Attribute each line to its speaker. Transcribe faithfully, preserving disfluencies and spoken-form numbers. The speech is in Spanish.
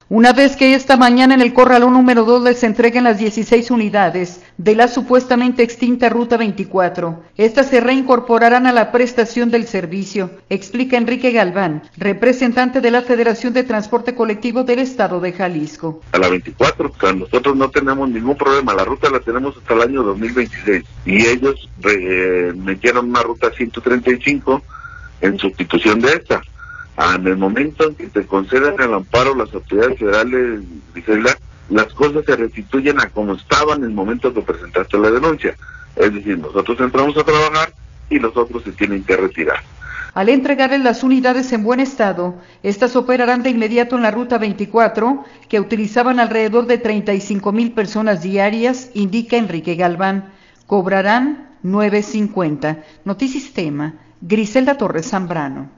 Speaker 1: Una vez que esta mañana en el corralón número dos les entreguen las dieciséis unidades de la supuestamente extinta Ruta veinticuatro, estas se reincorporarán a la prestación del servicio, explica Enrique Galván, representante de la Federación de Transporte Colectivo del Estado de Jalisco.
Speaker 2: A la veinticuatro, o sea, nosotros no tenemos ningún problema, la ruta la tenemos hasta el año dos mil veintiséis y ellos eh, metieron una ruta ciento treinta y cinco en sustitución de esta. En el momento en que te conceden el amparo las autoridades federales, Gisela, las cosas se restituyen a como estaban en el momento que presentaste la denuncia. Es decir, nosotros entramos a trabajar y los otros se tienen que retirar.
Speaker 1: Al entregarles las unidades en buen estado, estas operarán de inmediato en la Ruta veinticuatro, que utilizaban alrededor de treinta y cinco mil personas diarias, indica Enrique Galván. Cobrarán nueve cincuenta. Notisistema, Griselda Torres Zambrano.